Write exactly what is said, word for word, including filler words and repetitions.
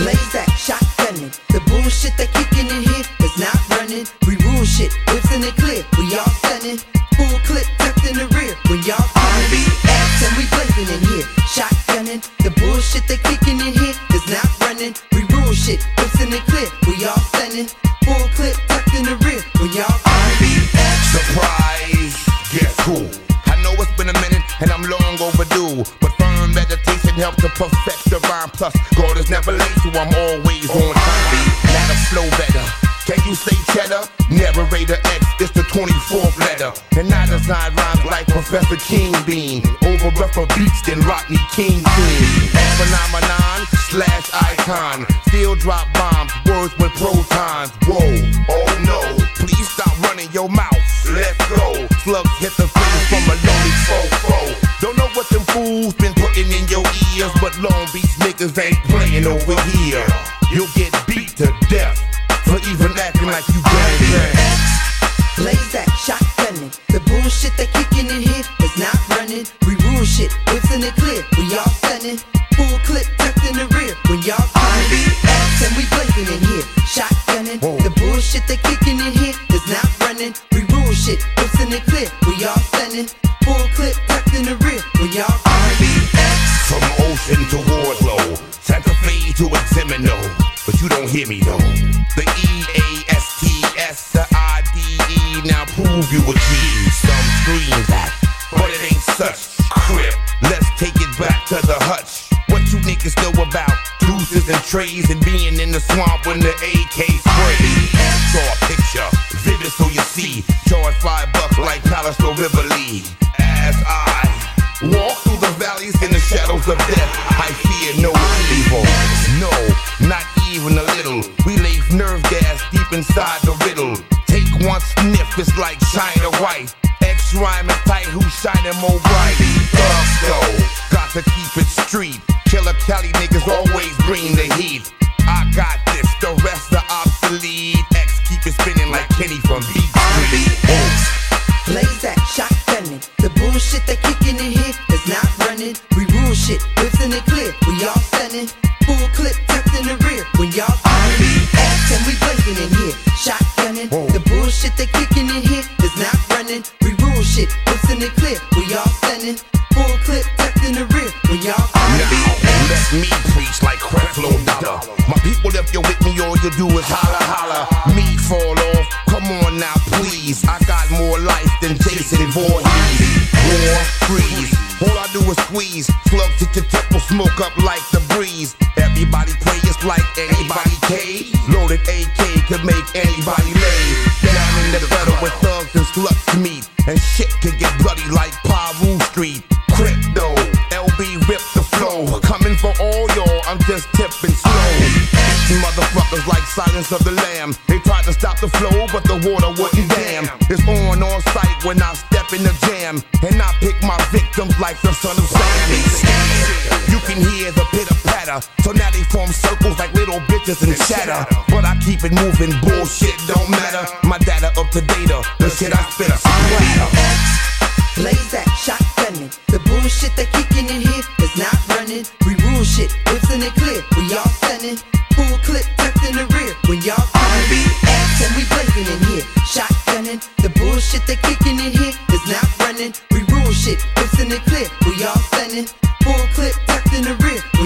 Blaze that, shotgunning. The bullshit they kicking in here is not running. We rule shit, whips in the clear. We all stunning. Full clip tucked in the rear. When y'all coming, ass and we blazing in here. Shotgunning. The bullshit they kicking in here is not running. We rule shit, whips in the clear. We all stunning. Full clip tucked in the rear. When y'all coming, surprise, guess who? I know it's been a minute and I'm long overdue, but firm meditation helps to perfect the rhyme. Plus, God is never late, so I'm always on time. Now the flow better. Can you say cheddar? Narrator X, it's the twenty-fourth letter. And I design rhymes like Professor King Bean. Over rougher beats than Rodney King King. Phenomenon slash icon. Still drop bombs, words with protons. Whoa, oh no, please stop running your mouth. Let's go. Slugs hit the face from a lonely fofo. Don't know what them fools been putting in your ears, but Long Beach niggas ain't playing over here. You'll get beat to death for even acting like you gang gang. Blaze that, shotgunning. The bullshit they kicking in here is not running. We rule shit, whips in the clear. We all stunning. Full clip tucked in the rear. When y'all coming, ass and we blazing in here. Shotgunning. Whoa. The bullshit they kicking in here is not running. We rule shit, whips in the clear. We all stunning. Full clip tucked in the rear. When y'all coming, from Ocean to Wardlow, Santa Fe to Examino, but you don't hear me though. The E A S T S, the I D E, now prove you a G. Some scream that, but it ain't such crip. Let's take it back to the hutch. What you niggas know about deuces and trays and being in the swamp when the A K spray? Draw a picture, vivid so you see. Charge five bucks like Palace or Rivoli. As I walk through the valleys in the shadows of death, I fear no evil. No, not even a little. We lay nerve gas deep inside the riddle. Take one sniff, it's like China White. X rhyming tight, who's shining more bright? Thug though, got to keep it street. Killer Cali niggas always bring the heat. I got this, the rest are obsolete. X keep it spinning like Kenny from Beat Street. blaze that, shotgunning. The bullshit they kicking in here is not running. We rule shit, whips in the clear. We all stunning. Full clip tucked in the rear. When y'all coming, ass and we blazing in here. Shotgunning. The bullshit they kicking in here is not running. We rule shit, whips in the clear. We all stunning. Full clip tucked in the rear. When y'all coming, now let me preach like Creflo Dollar. My people, if you're with me, all you do is holla holla. Me fall off, come on now please. I got more life than Jason Voorhees. War, freeze, all I do is squeeze. Slugs hit your temple, smoke up like the breeze. Everybody pray it's like anybody K. Loaded A K could make anybody lay. Down in the gutter with thugs and sluts meet. And shit can get bloody like Paru Street. Crypto, L B rip the flow. Coming for all y'all, I'm just tipping slow. Motherfuckers like Silence of the Lamb. They tried to stop the flow, but the water wouldn't dam. It's on on sight when I step in the jam. And I pick my victims like the son of Sam. You can hear the pitter patter. So now they form circles like little bitches and chatter. But I keep it moving, bullshit don't matter. My data up to data, the shit I spit a splatter. blaze that, shotgunning. The bullshit they kicking in here is not running. We rule shit, whips in the clear. We all stunning. Full clip tucked in the rear. When y'all coming, ass and we blazing in here. Shotgunning. The bullshit they kicking in here is not running. We rule shit, whips in the clear. We all stunning. Full clip tucked in the rear.